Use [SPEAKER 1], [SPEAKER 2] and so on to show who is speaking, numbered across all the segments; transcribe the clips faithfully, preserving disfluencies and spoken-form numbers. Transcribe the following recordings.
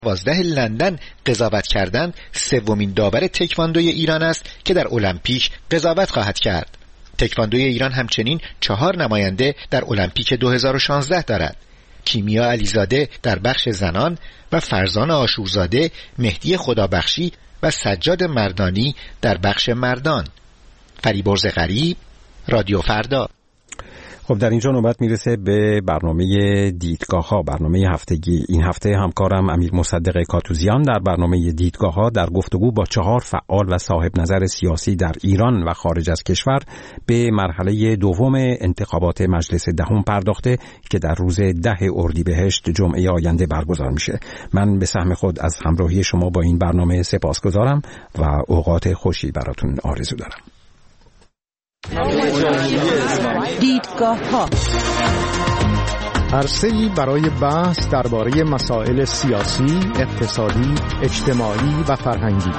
[SPEAKER 1] دوازده لندن قضاوت کردند سومین داور تکواندوی ایران است که در المپیک قضاوت خواهد کرد. تکواندوی ایران همچنین چهار نماینده در المپیک دو هزار و شانزده دارد. کیمیا علیزاده در بخش زنان و فرزان آشورزاده، مهدی خدابخشی و سجاد مردانی در بخش مردان. فریبرز غریب، رادیو فردا.
[SPEAKER 2] خب در اینجا نوبت میرسه به برنامه دیدگاه ها، برنامه هفتگی. این هفته همکارم امیر مصدق کاتوزیان در برنامه دیدگاه ها در گفتگو با چهار فعال و صاحب نظر سیاسی در ایران و خارج از کشور به مرحله دوم انتخابات مجلس دهم پرداخته که در روز ده اردیبهشت جمعه آینده برگزار میشه. من به سهم خود از همراهی شما با این برنامه سپاسگزارم و اوقات خوشی براتون آرزو دارم.
[SPEAKER 3] دیدگاه ها،
[SPEAKER 4] عرصه‌ای برای بحث درباره مسائل سیاسی، اقتصادی، اجتماعی و فرهنگی.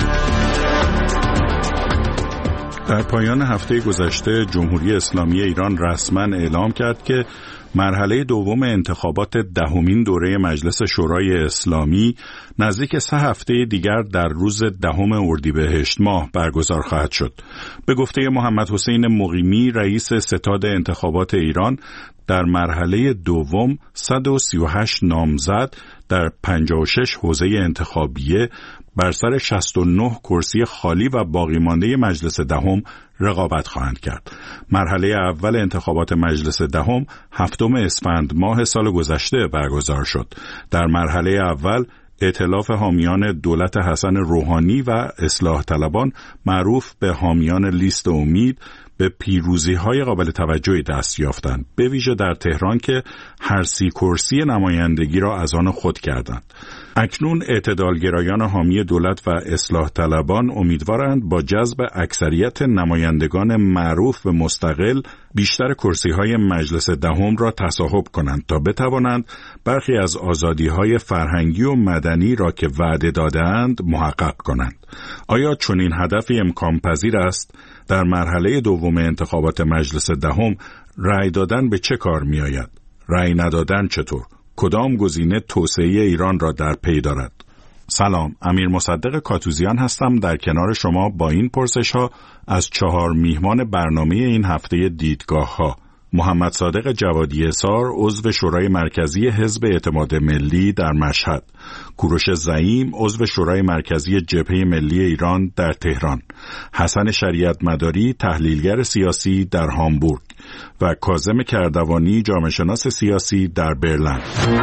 [SPEAKER 5] در پایان هفته گذشته جمهوری اسلامی ایران رسما اعلام کرد که مرحله دوم انتخابات دهمین دوره مجلس شورای اسلامی نزدیک سه هفته دیگر در روز دهم اردیبهشت ماه برگزار خواهد شد. به گفته محمد حسین مقیمی رئیس ستاد انتخابات ایران، در مرحله دوم صد و سی و هشت نامزد در پنجاه و شش حوزه انتخابیه بر سر شصت و نه کرسی خالی و باقی مانده مجلس دهم رقابت خواهند کرد. مرحله اول انتخابات مجلس دهم هفتم اسفند ماه سال گذشته برگزار شد. در مرحله اول ائتلاف حامیان دولت حسن روحانی و اصلاح طلبان معروف به حامیان لیست امید به پیروزی‌های قابل توجهی دست یافتند، به ویژه در تهران که هر سی کرسی نمایندگی را از آن خود کردند. اکنون اعتدالگرایان حامی دولت و اصلاح طلبان امیدوارند با جذب اکثریت نمایندگان معروف به مستقل بیشتر کرسی‌های مجلس دهم را تصاحب کنند تا بتوانند برخی از آزادی‌های فرهنگی و مدنی را که وعده داده‌اند محقق کنند. آیا چنین هدفی امکان پذیر است؟ در مرحله دوم انتخابات مجلس دهم رأی دادن به چه کار می آید؟ رأی ندادن چطور؟ کدام گزینه توسعه ایران را در پی دارد؟ سلام، امیر مصدق کاتوزیان هستم در کنار شما با این پرسش ها از چهار میهمان برنامه این هفته دیدگاه ها. محمد صادق جوادی احصار، عضو شورای مرکزی حزب اعتماد ملی در مشهد. کوروش زعیم، عضو شورای مرکزی جبهه ملی ایران در تهران. حسن شریعت مداری، تحلیلگر سیاسی در هامبورگ و کاظم کردوانی، جامعه شناس سیاسی در برلین.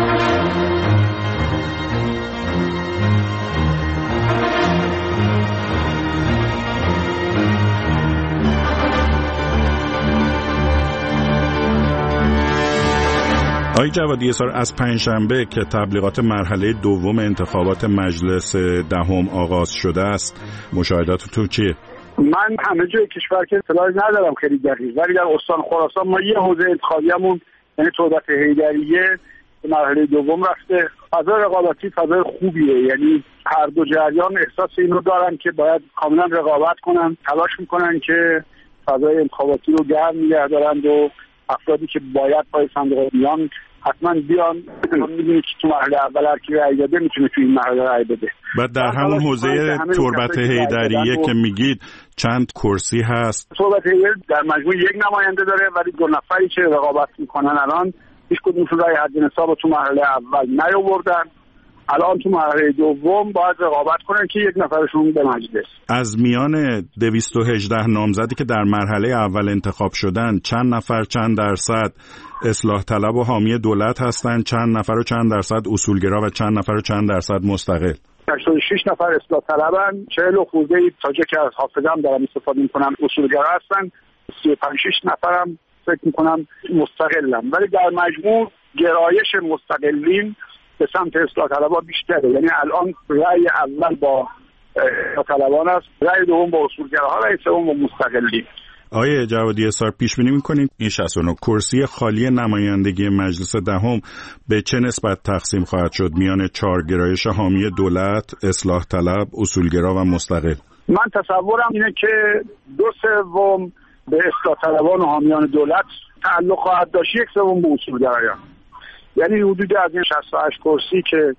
[SPEAKER 5] آقای جوادی احصار، از پنجشنبه که تبلیغات مرحله دوم انتخابات مجلس دهم آغاز شده است، مشاهداتتون چیه؟
[SPEAKER 6] من همه جای کشور که اطلاعی ندارم خیلی دقیق، ولی در استان خراسان ما یه حوزه انتخابیمون یعنی تربت حیدریه به مرحله دوم رفته. فضای رقابتی فضای خوبیه، یعنی هر دو جریان احساس اینو دارن که باید کاملا رقابت کنن، تلاش میکنن که فضای انتخاباتی رو گرم نگه دارند و افرادی که باید پای صندوق بیان حتما بیان. میدونی که تو مرحله اول هر کی رأی داده میتونه تو این مرحله رأی بده.
[SPEAKER 5] بعد در همون حوزه تربت حیدریه که میگید چند کرسی هست؟
[SPEAKER 6] تربت حیدریه در مجموع یک نماینده داره، ولی دو نفری که رقابت میکنن الان هیچ کدومشون رأی حد نصاب تو مرحله اول نیاوردن. الان تو مرحله دوم باید رقابت کنن که یک نفرشون به مجلس.
[SPEAKER 5] از میان دویست و هجده نامزدی که در مرحله اول انتخاب شدن، چند نفر چند درصد اصلاح طلب و حامی دولت هستند، چند نفر و چند درصد اصولگرا و چند نفر و چند درصد مستقل؟
[SPEAKER 6] هشتاد و شش نفر اصلاح طلبن، چهل و خورده تا جا که از حافظم دارم استفاده میکنم اصولگرا هستن، سی و پنج شش نفرم فکر میکنم مستقلن. ولی در مجموع گرایش مستقلین به سمت اصلاح طلبها بیشتره. یعنی الان رأی اول با اصلاح طلبان است، رأی دوم با اصولگراها، رأی سوم با مستقلین.
[SPEAKER 5] آقای جوادی احصار، پیش بینی می‌کنید این شصت و نه کرسی خالی نمایندگی مجلس دهم به چه نسبت تقسیم خواهد شد میان چهار گرایش حامی دولت، اصلاح طلب، اصولگرا و مستقل؟
[SPEAKER 6] من تصورم اینه که دو سوم به اصلاح طلبان و حامیان دولت تعلق خواهد داشت، یک سوم به اصولگرایان. یعنی حدود از این شصت و هشت کرسی که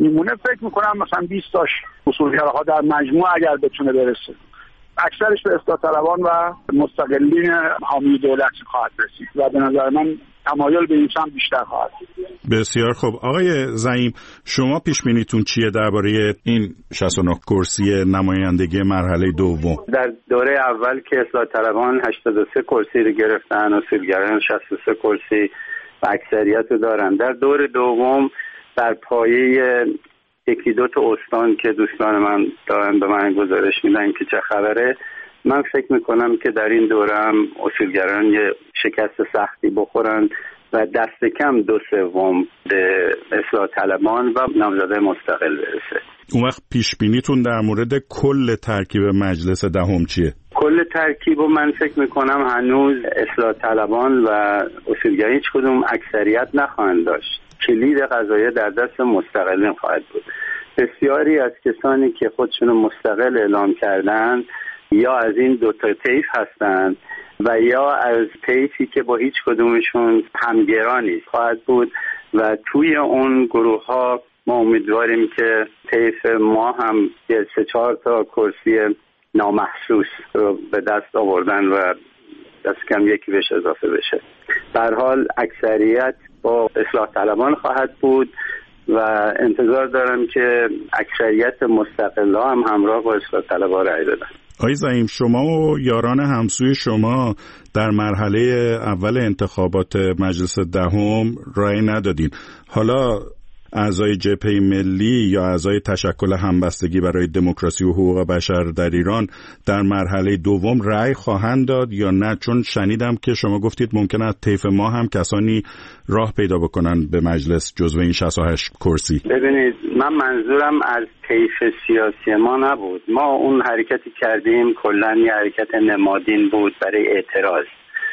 [SPEAKER 6] میمونه، فکر میکنم مثلا بیست تاش اصولگراها در مجموع اگر بتونه برسه، اکثرش به اصلاح طلبان و مستقلین حامی دولت خواهد رسید و به نظر من تمایل به این سمت بیشتر خواهد.
[SPEAKER 5] بسیار خوب. آقای زعیم، شما پیش بینیتون چیه درباره این شصت و نه کرسی نمایندگی مرحله دوم؟
[SPEAKER 7] در دوره اول که اصلاح طلبان هشتاد و سه کرسی رو گرفتن، اصولگرایان شصت و سه کرسی و اکثریت رو دارن. در دور دوم در پایه یکی دو تا استان که دوستان من دارن به من گزارش میدن که چه خبره، من فکر میکنم که در این دوره هم اصولگرایان یه شکست سختی بخورن و دست کم دو سوم به اصلاح طلبان و نامزده مستقل برسه.
[SPEAKER 5] اون وقت پیش بینیتون در مورد کل ترکیب مجلس دهم چیه؟
[SPEAKER 7] کل ترکیب و من فکر میکنم هنوز اصلاح طلبان و اصولگرایان هیچ کدوم اکثریت نخواهند داشت. کلید قضایه در دست مستقلین خواهد بود. بسیاری از کسانی که خودشون مستقل اعلام کردن یا از این دو تا طیف هستند و یا از طیفی که با هیچ کدومشون همگرانی خواهد بود و توی اون گروه ها ما امیدواریم که طیف ما هم یه سه چهار تا کرسی نامحسوس رو به دست آوردن و دست کم یکی بهش اضافه بشه. به هر حال اکثریت با اصلاح طلبان خواهد بود و انتظار دارم که اکثریت مستقلا هم همراه با اصلاح طلبان رای بدن.
[SPEAKER 5] آقای زعیم، شما و یاران همسوی شما در مرحله اول انتخابات مجلس دهم رای ندادین. حالا اعضای جبهه ملی یا اعضای تشکل همبستگی برای دموکراسی و حقوق بشر در ایران در مرحله دوم رأی خواهند داد یا نه؟ چون شنیدم که شما گفتید ممکنه از طیف ما هم کسانی راه پیدا بکنن به مجلس جزو این شصت و هشت کرسی.
[SPEAKER 7] ببینید، من منظورم از طیف سیاسی ما نبود. ما اون حرکتی کردیم کلاً یه حرکت نمادین بود برای اعتراض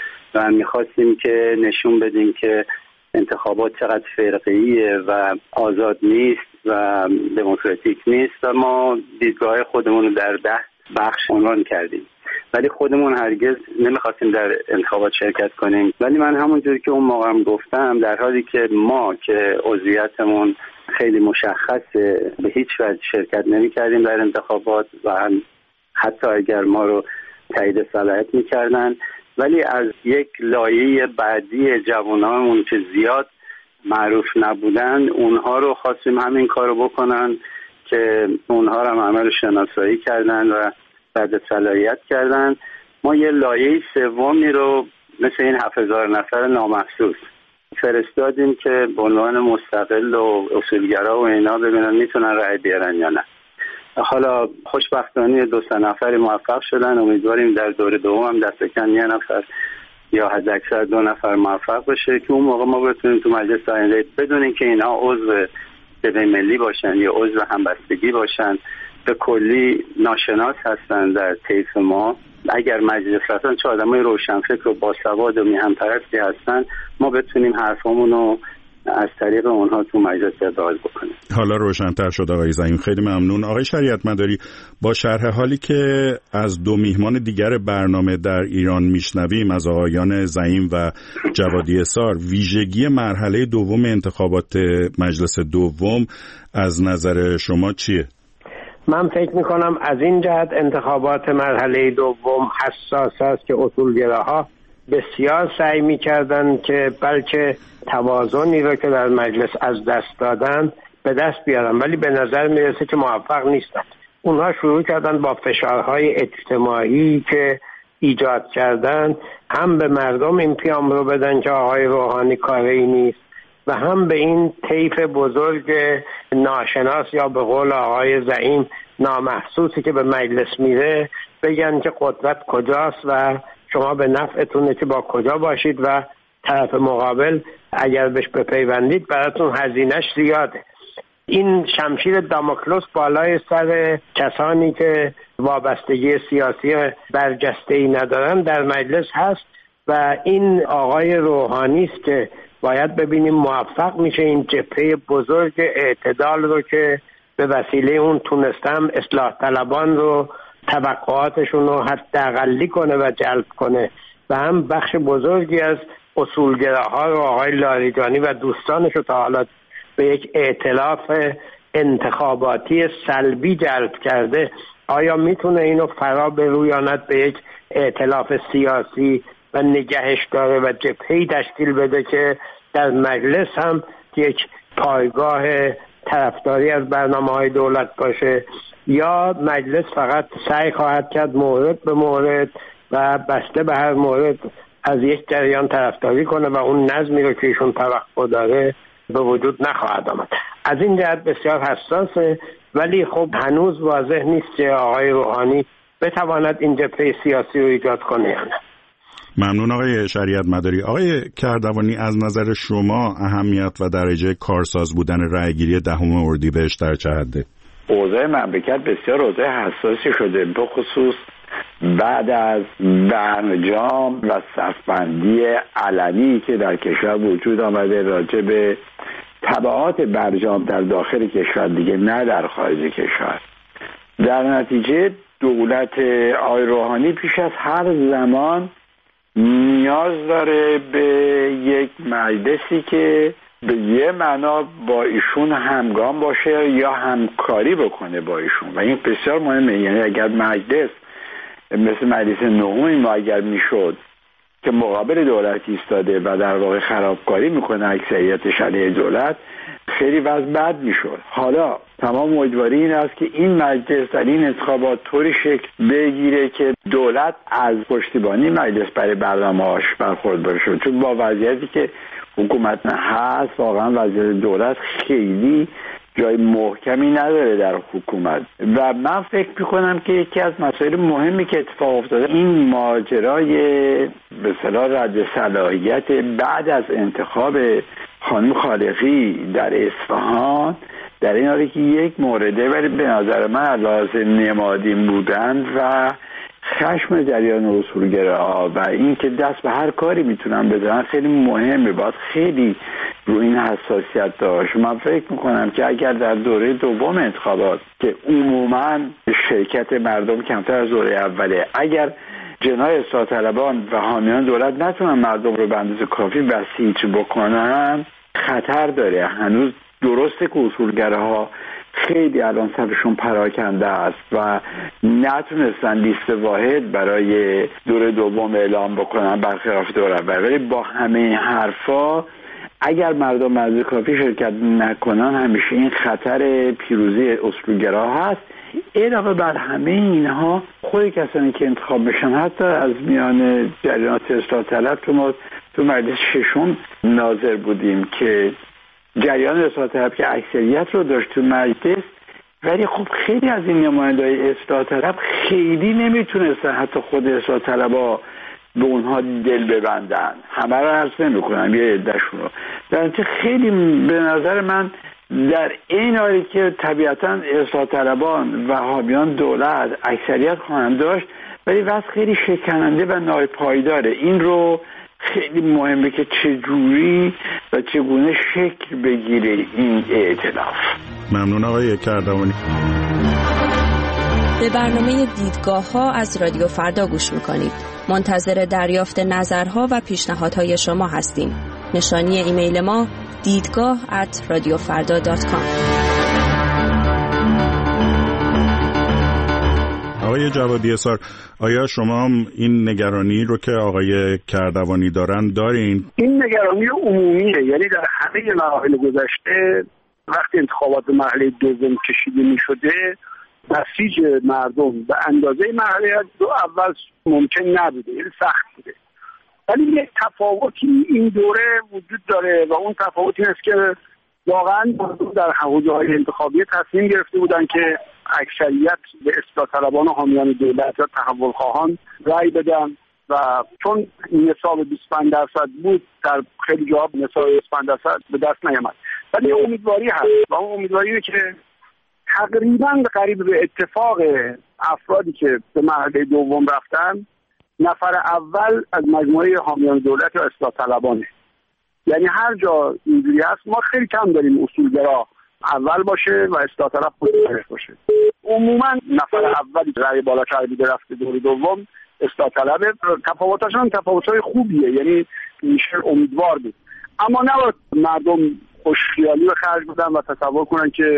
[SPEAKER 7] و می‌خواستیم که نشون بدیم که انتخابات چقدر فرقه‌ایه و آزاد نیست و دموکراتیک نیست و ما دیدگاه خودمون رو در ده بخش عنوان کردیم، ولی خودمون هرگز نمیخواستیم در انتخابات شرکت کنیم. ولی من همونجوری که اون موقع هم گفتم، در حالی که ما که عضویتمون خیلی مشخصه به هیچ وجه شرکت نمی کردیم در انتخابات و هم حتی اگر ما رو تایید صلاحیت می کردن، ولی از یک لایه بعدی جوانامون که زیاد معروف نبودن اونها رو خواستیم همین کارو بکنن که اونها رو هم عمل شناسایی کردن و بعد صلاحیت کردن. ما یه لایه سومی رو مثل این هفت هزار نفر نامحسوس فرستادیم که به عنوان مستقل و اصولگرا و اینا ببینن میتونن رأی بیارن یا نه. حالا خوشبختانه دو سه نفری موفق شدن. امیدواریم در دور دوم هم دست کم یه نفر یا حد اکثر دو نفر موفق بشه که اون موقع ما بتونیم تو مجلس آینده بدون اینکه اینا عضو جبهه ملی باشن یا عضو همبستگی باشن، به کلی ناشناس هستن در طیف ما. اگر مجلس رفتن چه آدمای روشنفکر و باسواد و میهن پرستی هستن، ما بتونیم حرفامون رو از طریق اونها تو مجلس ابراز بکنیم.
[SPEAKER 5] حالا روشن‌تر شد آقای زعیم، خیلی ممنون. آقای شریعت مداری، با شرح حالی که از دو میهمان دیگر برنامه در ایران میشنویم، از آقایان زعیم و جوادی اسار، ویژگی مرحله دوم انتخابات مجلس دوم از نظر شما چیه؟
[SPEAKER 8] من فکر میکنم از این جهت انتخابات مرحله دوم حساس است که اصولگراها بسیار سعی میکردن که بلکه توازنی رو که در مجلس از دست دادن به دست بیارن، ولی به نظر میرسه که موفق نیستن. اونها شروع کردن با فشارهای اجتماعی که ایجاد کردن هم به مردم این پیام رو بدن که آقای روحانی کاری نیست و هم به این طیف بزرگ ناشناس یا به قول آقای زعیم نامحسوسی که به مجلس میره بگن که قدرت کجاست و شما به نفعتونه که با کجا باشید و طرف مقابل اگر بهش بپیوندید براتون هزینه‌اش زیاده. این شمشیر داموکلس بالای سر کسانی که وابستگی سیاسی برجسته‌ای ندارن در مجلس هست و این آقای روحانی است که باید ببینیم موفق میشه این جبهه بزرگ اعتدال رو که به وسیله اون تونستم اصلاح طلبان رو توقعاتشون رو حداقلی کنه و جلب کنه و هم بخش بزرگی از اصولگراها رو آقای لاریجانی و دوستانش رو تا حالا به یک ائتلاف انتخاباتی سلبی جلب کرده، آیا میتونه اینو فرا برویاند به یک ائتلاف سیاسی و نگهش داره و جبهه‌ای تشکیل بده که در مجلس هم یک پایگاه طرفداری از برنامه‌های دولت باشه، یا مجلس فقط سعی خواهد کرد مورد به مورد و بسته به هر مورد از یک جریان طرفداری کنه و اون نظمی رو که ایشون توقع داره به وجود نخواهد آمد. از این جهت بسیار حساسه، ولی خب هنوز واضح نیست که آقای روحانی بتواند این جبهه سیاسی رو ایجاد کنه یا نه.
[SPEAKER 5] ممنون آقای شریعت مداری. آقای کردوانی، از نظر شما اهمیت و درجه کارساز بودن رأیگیری دهم اردیبهشت در چه حده؟
[SPEAKER 9] اوضاع مملکت بسیار اوضاع حساسی شده، به خصوص بعد از برجام و صفبندی علنی که در کشور وجود آمده راجع به تبعات برجام در داخل کشور، دیگه نه در خارج کشور. در نتیجه دولت آقای روحانی پیش از هر زمان نیاز داره به یک مجلسی که به یه معنا با ایشون همگام باشه یا همکاری بکنه با ایشون و این بسیار مهمه. یعنی اگر مجلس مثل مجلس نهم ما اگر میشد که مقابل دولت ایستاده و در واقع خرابکاری میکنه اکثریتش علیه دولت، خیلی وضع بد میشد. حالا تمام امیدواری این است که این مجلس در این انتخابات طوری شکل بگیره که دولت از پشتیبانی مجلس برای برنامه‌هاش برخوردار شه، چون با وضعیتی که حکومت هست واقعا وضعیت دولت خیلی جای محکمی نداره در حکومت و من فکر میکنم که یکی از مسائل مهمی که اتفاق افتاده این ماجرای به اصطلاح رد صلاحیت بعد از انتخاب خانم خالقی در اصفهان در این حالی که یک مورده، ولی به نظر من لازم نمادین بودن و خشم جریان اصولگراها و این که دست به هر کاری میتونن بزنن خیلی مهمه. باید خیلی رو این حساسیت داشت. من فکر میکنم که اگر در دوره دوم انتخابات که عموما شرکت مردم کمتر از دوره اوله، اگر جناح اصلاح طلبان و حامیان دولت نتونن مردم رو به اندازه کافی بسیج بکنن، خطر داره. هنوز درسته که اصولگراها خیلی الان سرشون پراکنده است و نتونستن لیست واحد برای دور دوم اعلام بکنن برخلاف دور اول، ولی با همه این حرفا اگر مردم از کافی شرکت نکنن همیشه این خطر پیروزی اصولگرا هست. علاوه بر همه اینها خود کسانی که انتخاب بشن حتی از میان جریانات اصلاح طلب، تو ما تو مجلس ششم ناظر بودیم که جریان اصلاح طلب که اکثریت رو داشت تو مجلس، ولی خب خیلی از این نماینده‌های اصلاح طلب خیلی نمیتونستن حتی خود اصلاح طلب‌ها به اونها دل ببندن. همه رو عرض نمی‌کنم، یه عده‌شون رو. در نتیجه خیلی به نظر من در این حالی که طبیعتاً اصلاح طلبان و حامیان دولت اکثریت خواهند داشت، ولی وضع خیلی شکننده و ناپایداره. این رو خیلی مهمه که چجوری و چگونه شکل بگیره این ائتلاف.
[SPEAKER 5] ممنون آقای کردوانی.
[SPEAKER 10] به برنامه دیدگاه ها از رادیو فردا گوش میکنید. منتظر دریافت نظرها و پیشنهادهای شما هستیم. نشانی ایمیل ما دیدگاه ات رادیو فردا دات کام.
[SPEAKER 5] آقای جوادی اسار، آیا شما هم این نگرانی رو که آقای کردوانی دارن دارین؟
[SPEAKER 6] این نگرانی عمومیه، یعنی در همه مراحل گذشته وقتی انتخابات مرحله دوم کشیده می شده بسیج مردم به اندازه مرحله دو اول ممکن نبوده، یعنی سخت بوده. ولی یک تفاوتی این دوره وجود داره و اون تفاوت این است که واقعا مردم در حوزه‌های انتخابی تصمیم گرفته بودن که اکثریت به اصلاح طلبان و حامیان دولت یا تحول خواهان رأی بدن و چون نصاب بیست و پنج درصد بود در خیلی جاها نصاب بیست و پنج درصد به دست نیامد. ولی امیدواری هست و اون امیدواری که تقریبا قریب به اتفاق افرادی که به مرحله دوم رفتن نفر اول از مجموعه حامیان دولت یا اصلاح طلبانه. یعنی هر جا اینجوری هست ما خیلی کم داریم اصولگرا اول باشه و اصلاح طلب خودش باشه. عموما نفر اولی رأی بالا کرده رفته دور دوم اصلاح طلبه. تفاوتاشون تفاوت‌های خوبیه، یعنی میشه امیدوار بود، اما نباید مردم خوشخیالی رو خرج بدن و تصور کنن که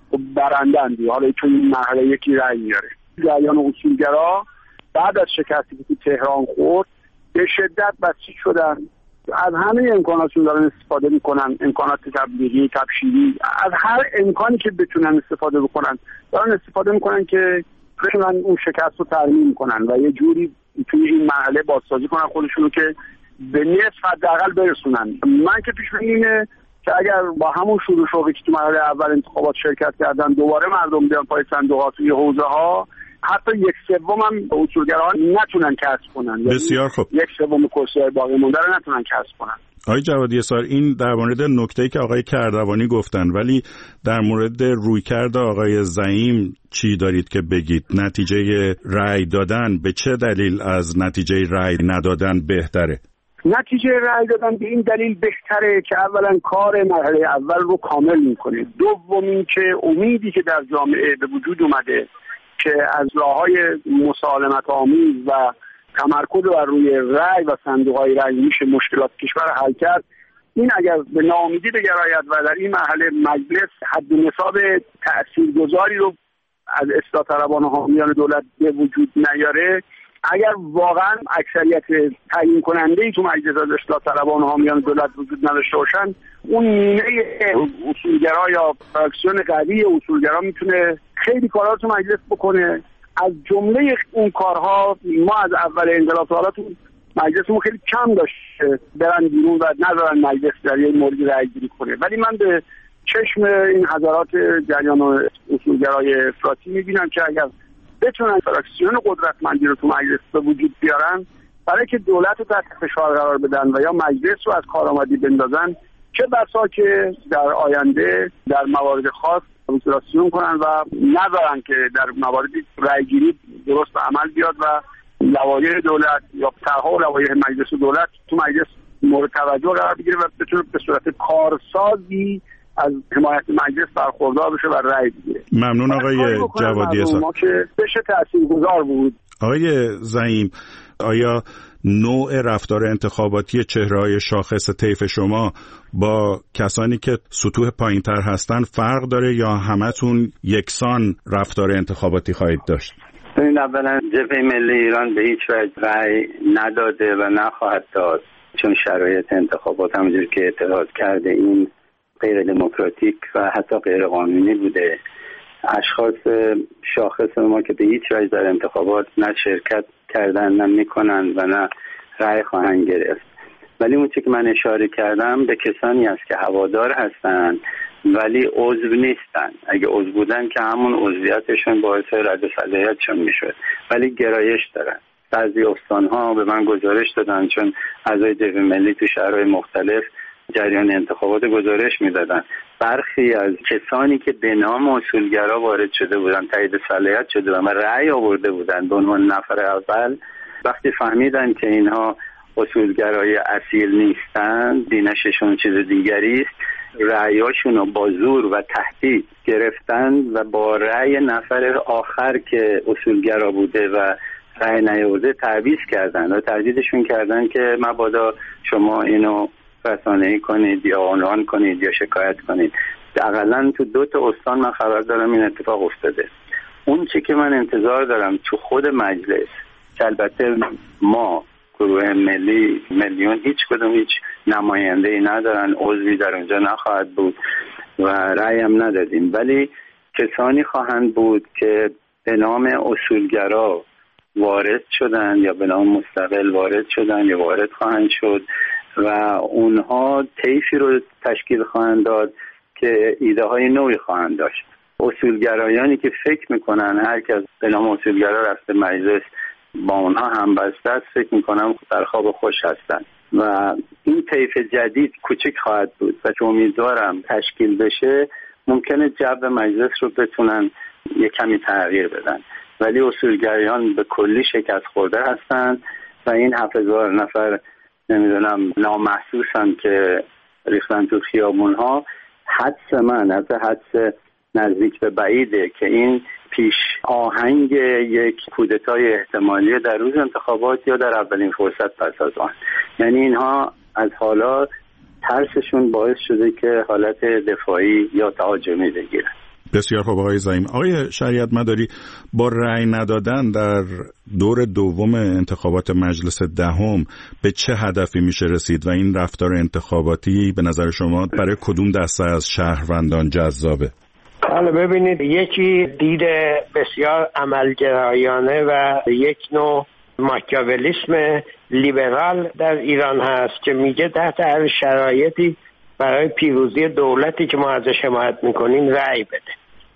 [SPEAKER 6] برندن دیگه. حالا چون این مرحله یکی رأی میاره. جریان اصولگرا بعد از شکستی که تهران خورد به شدت بسیج شدن، از همه امکاناتشون دارن استفاده میکنن، امکانات تبلیغی، تبشیری، از هر امکانی که بتونن استفاده بکنن دارن استفاده میکنن که بتونن اون شکست رو ترمیم کنن و یه جوری توی این مرحله بازسازی کنن خودشونو که به نصف حداقل برسونن. من که پیش بینی اینه که اگر با همون شروع شوقی که تو مرحله اول انتخابات شرکت کردن دوباره مردم بیان پای صندوقات توی حوزه ها، حتی یک سوم هم اصولگرا نتونن کسب کنن.
[SPEAKER 5] بسیار خوب.
[SPEAKER 6] یک سوم کرسی‌های باقی مونده رو نتونن کسب کنن.
[SPEAKER 5] آقای جوادی اسار، این در مورد نکته‌ای که آقای کردوانی گفتن، ولی در مورد رویکرد آقای زعیم چی دارید که بگید؟ نتیجه رأی دادن به چه دلیل از نتیجه رأی ندادن بهتره؟
[SPEAKER 6] نتیجه رأی دادن به این دلیل بهتره که اولا کار مرحله اول رو کامل میکنه، دوم این که امیدی که در جامعه به وجود اومده که از راههای مسالمت آمیز و تمرکز بر روی رأی و صندوق‌های رأی میشه مشکلات کشور حل کرد، این اگر به ناامیدی بگراید و در این مرحله مجلس حد و نصاب تأثیرگذاری رو از اصلاح طلبان و حامیان دولت به وجود نیاره، اگر واقعا اکثریت تعیین کننده‌ای تو مجلس از اصلاح طلبان و حامیان دولت وجود نداشته باشن، اون نیمه اصولگرا یا فراکسیون قوی اصولگرا میتونه خیلی کارا تو مجلس بکنه. از جمله اون کارها ما از اول انقلاب تا حالا تو مجلسمون خیلی کم داشته برن بیرون و نذارن مجلس در یه موردی رأی گیری کنه، ولی من به چشم این حضرات جریان اصولگرای افراطی میبینم که اگر بتونن فراکسیون قدرتمندی رو تو مجلس به وجود بیارن برای که دولت رو تحت فشار قرار بدن و یا مجلس رو از کارآمدی بندازن، چه بسا که در آینده در موارد خاص فراکسیون کنن و نذارن که در مواردی رأیگیری درست به عمل بیاد و لوایح دولت یا طرح‌ها و لوایح مجلس و دولت تو مجلس مورد توجه قرار بگیره و بتونه به صورت کارسازی از حمایت مجلس برخوردار بشه و رأی بگیره.
[SPEAKER 5] ممنون آقای جوادی اسار.
[SPEAKER 6] ما که بشه تاثیرگذار بود.
[SPEAKER 5] آقای زعیم، آیا نوع رفتار انتخاباتی چهره‌های شاخص طیف شما با کسانی که سطوح پایین‌تر هستن فرق داره یا همتون یکسان رفتار انتخاباتی خواهید داشت؟
[SPEAKER 7] این اولا جبهه ملی ایران به هیچ وجه رأی نداده و نخواهد داد، چون شرایط انتخابات همونجور که اعتراض کرده این غیر دموکراتیک و حتی غیر قانونی بوده. اشخاص شاخص ما که به هیچ وجه در انتخابات نه شرکت کردن نه میکنن و نه رأی خواهند گرفت. ولی اون چیزی که من اشاره کردم به کسانی است که هوادار هستند ولی عضو نیستن. اگه عضو بودن که همون عضویتشون باعث رد صلاحیتشون میشد، ولی گرایش دارن. بعضی استان‌ها به من گزارش دادن، چون اعضای جبهه ملی تو شهرهای مختلف جریان انتخابات گزارش میدادن، برخی از کسانی که به نام اصولگرا وارد شده بودن، تایید صلاحیت شده بودن و رأی آورده بودن به عنوان نفر اول، وقتی فهمیدن که اینها اصولگرای اصیل نیستن، دینششون چیز دیگری است، رأیاشون رو با زور و تهدید گرفتن و با رأی نفر آخر که اصولگرا بوده و رأی نیاورده تعویض کردن و تهدیدشون کردن که مبادا شما اینو رسانه‌ای کنید یا عنوان کنید یا شکایت کنید. حداقل تو دو تا استان من خبر دارم این اتفاق افتاده. اون چی که من انتظار دارم تو خود مجلس، که البته ما گروه ملی میلیون هیچ کدوم هیچ نماینده‌ای ندارن، عضوی در اونجا نخواهد بود و رأی هم ندادیم، ولی کسانی خواهند بود که به نام اصولگرا وارد شدن یا به نام مستقل وارد شدن یا وارد خواهند شد و اونها طیفی رو تشکیل خواهند داد که ایده های نوعی خواهند داشت. اصولگرایانی که فکر میکنن هر کس به نام اصولگرا رفته مجلس با اونها هم بسته است، فکر میکنم در خواب خوش هستن و این طیف جدید کوچک خواهد بود و که امیدوارم تشکیل بشه ممکنه جو مجلس رو بتونن یک کمی تغییر بدن، ولی اصولگرایان به کلی شکست خورده هستن و این هفت هزار نفر نمیدونم نامحسوسن که ریختن تو خیابون ها. حدس من از حدس نزدیک به بعیده که این پیش آهنگ یک کودتای احتمالی در روز انتخابات یا در اولین فرصت پس از آن، یعنی اینها از حالا ترسشون باعث شده که حالت دفاعی یا تهاجمی بگیرن.
[SPEAKER 5] بسیار خوب آقای زعیم. آقای شریعت مداری، با رأی ندادن در دور دوم انتخابات مجلس دهم به چه هدفی میشه رسید و این رفتار انتخاباتی به نظر شما برای کدوم دسته از شهروندان جذابه؟
[SPEAKER 8] حالا ببینید، یکی دید بسیار عملگرایانه و یک نوع ماکیاولیسم لیبرال در ایران هست که میگه تحت هر شرایطی برای پیروزی دولتی که ما ازش حمایت میکنیم رأی بده.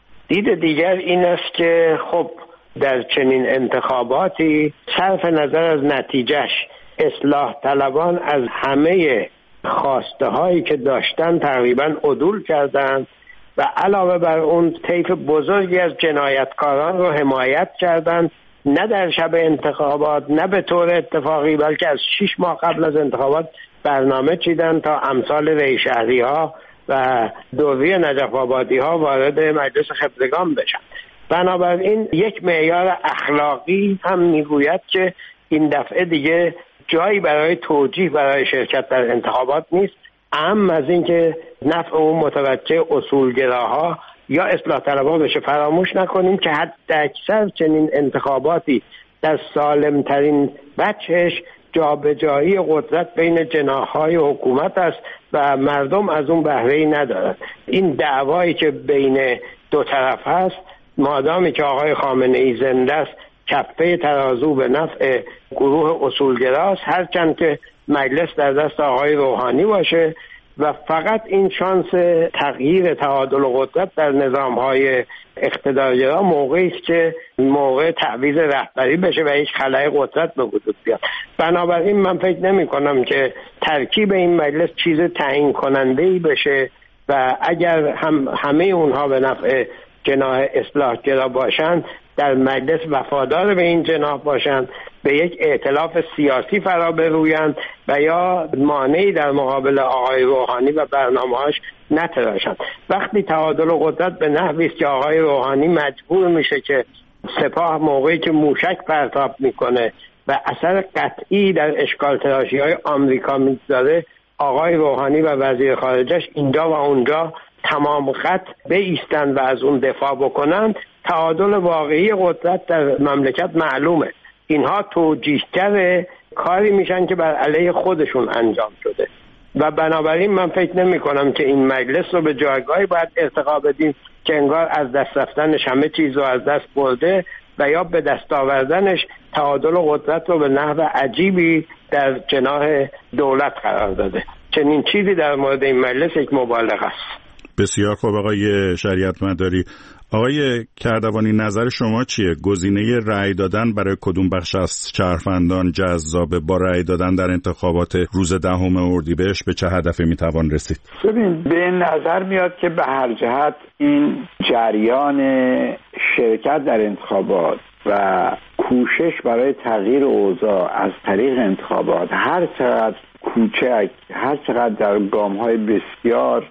[SPEAKER 8] دید دیگر این است که خب در چنین انتخاباتی صرف نظر از نتیجهش اصلاح طلبان از همه خواسته هایی که داشتن تقریبا عدول کردند و علاوه بر اون طیف بزرگی از جنایتکاران رو حمایت کردند، نه در شب انتخابات نه به طور اتفاقی، بلکه از شش ماه قبل از انتخابات برنامه چیدن تا امثال ری شهری ها و دوری نجف آبادی ها وارد مجلس خبرگان بشن. بنابراین یک معیار اخلاقی هم میگوید که این دفعه دیگه جایی برای توجیه برای شرکت در انتخابات نیست، اهم از این که نفع اون متوجه اصولگراها یا اصلاح طلبها بشه. فراموش نکنیم که حد اکثر چنین انتخاباتی در سالم ترین بچهش جابجایی قدرت بین جناح‌های حکومت است و مردم از اون بهره‌ای ندارند. این دعوایی که بین دو طرف هست، مادامی که آقای خامنه‌ای زنده است، کفه ترازو به نفع گروه اصولگراست، هرچند که مجلس در دست آقای روحانی باشه و فقط این شانس تغییر تعادل قدرت در نظام‌های اقتدارگرا موقعی است که موقع تعویض رهبری بشه و هیچ خلأ قدرت به وجود بیاد. بنابراین من فکر نمی‌کنم که ترکیب این مجلس چیز تعیین کننده‌ای بشه و اگر هم همه اونها به نفع جناح اصلاحگرا باشند، در مجلس وفادار به این جناح باشند، به یک ائتلاف سیاسی فرا برویند و یا مانعی در مقابل آقای روحانی و برنامه‌هاش نتراشند. وقتی تعادل قدرت به نحوی است که آقای روحانی مجبور میشه که سپاه موقعی که موشک پرتاب میکنه و اثر قطعی در اشکال تراشی های آمریکا میگذاره، آقای روحانی و وزیر خارجش اینجا و اونجا تمام خط بایستند و از اون دفاع بکنند، تعادل واقعی قدرت در مملکت معلومه. اینها توجیهگر کاری میشن که بر علیه خودشون انجام شده و بنابراین من فکر نمی کنم که این مجلس رو به جایگاهی باید ارتقا بدیم که انگار از دست رفتنش همه چیز رو از دست برده و یا به دست آوردنش تعادل قدرت رو به نحو عجیبی در جناح دولت قرار داده. چنین چیزی در مورد این مجلس یک مبالغه است.
[SPEAKER 5] بسیار خوب آقای شریعت مداری. آقای کردوانی، نظر شما چیه؟ گزینه رأی دادن برای کدوم بخش از شهروندان جذابه؟ با رأی دادن در انتخابات روز دهم اردیبهشت به چه هدفی میتوان رسید؟
[SPEAKER 9] ببین، به نظر میاد که به هر جهت این جریان شرکت در انتخابات و کوشش برای تغییر اوضاع از طریق انتخابات هر چقدر کوچک، هر چقدر در گام‌های بسیار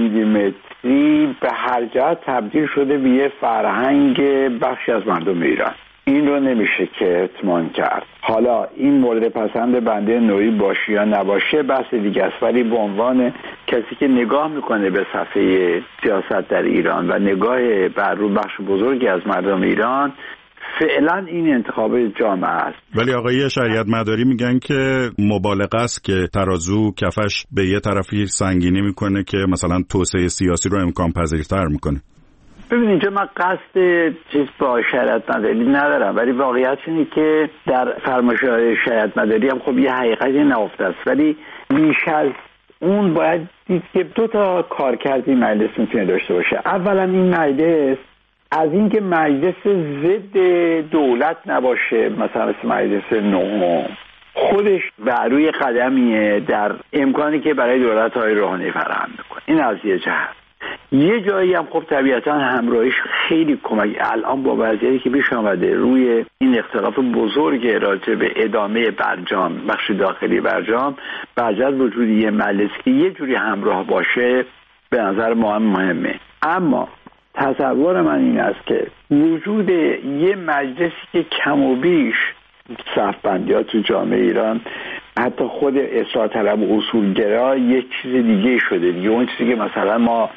[SPEAKER 9] میلیمتری، به هر جهت تبدیل شده به یه فرهنگ بخشی از مردم ایران. این رو نمیشه که اطمینان کرد. حالا این مورد پسند بنده نوعی باشه یا نباشه بحث دیگه است، ولی به عنوان کسی که نگاه میکنه به صفحه سیاست در ایران و نگاه بر رو بخش بزرگی از مردم ایران، فعلا این انتخاب جامعه است.
[SPEAKER 5] ولی آقای شریعت مداری میگن که مبالغه است که ترازو کفش به یه طرفی سنگینی میکنه که مثلا توسعه سیاسی رو امکان پذیرتر میکنه.
[SPEAKER 9] ببینید، اینجا من قصد چیز با شریعت مداری ندارم، ولی واقعیت اینه که در فرمایش‌های شریعت مداری هم خب یه حقیقتی نهفته است، ولی بیش از اون باید دید که دو تا کارکردی مجلس میتونه داشته باشه. اولا این مجلس از اینکه مجلس ضد دولت نباشه، مثلا مثل مجلس نهم، خودش بر روی قدمیه در امکانی که برای دولت‌های روحانی فراهم میکنه. این از یه جهت. یه جایی هم خب طبیعتا همراهیش خیلی کمک الان با وضعیتی که پیش آمده روی این اختلاف بزرگ راجع به ادامه برجام، بخش داخلی برجام، بعد وجود یه مجلس که یه جوری همراه باشه به نظر ما هم مهمه. اما تصور من این است که وجود یه مجلسی که کم و بیش صف‌بندی‌ها تو جامعه ایران، حتی خود اصلاح طلب و اصولگرا، یک چیز دیگه شده دیگه. اون چیزی که مثلا ما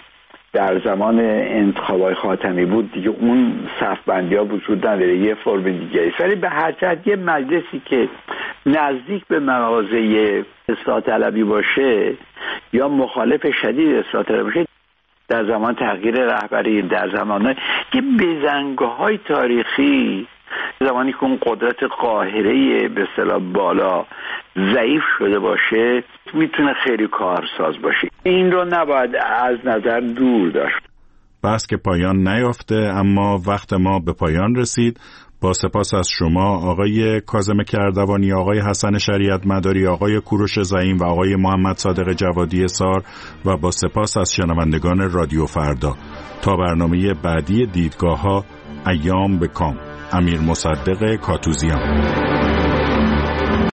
[SPEAKER 9] در زمان انتخابات خاتمی بود دیگه اون صفبندی ها وجود نداره، یه فرم دیگه است. ولی به هر جهت یه مجلسی که نزدیک به مواضع اصلاح طلبی باشه یا مخالف شدید اصلاح طلبی باشه، در زمان تغییر رهبری، در زمان که بزنگاه‌های تاریخی، زمانی که اون قدرت قاهره به اصطلاح بالا ضعیف شده باشه، میتونه خیلی کارساز باشه. این رو نباید از نظر دور داشت.
[SPEAKER 5] بس که پایان نیافته، اما وقت ما به پایان رسید. با سپاس از شما آقای کاظم کردوانی، آقای حسن شریعت مداری، آقای کوروش زعیم و آقای محمد صادق جوادی سار، و با سپاس از شنوندگان رادیو فردا. تا برنامه بعدی دیدگاه ها، ایام به کام. امیر مصدق کاتوزیان.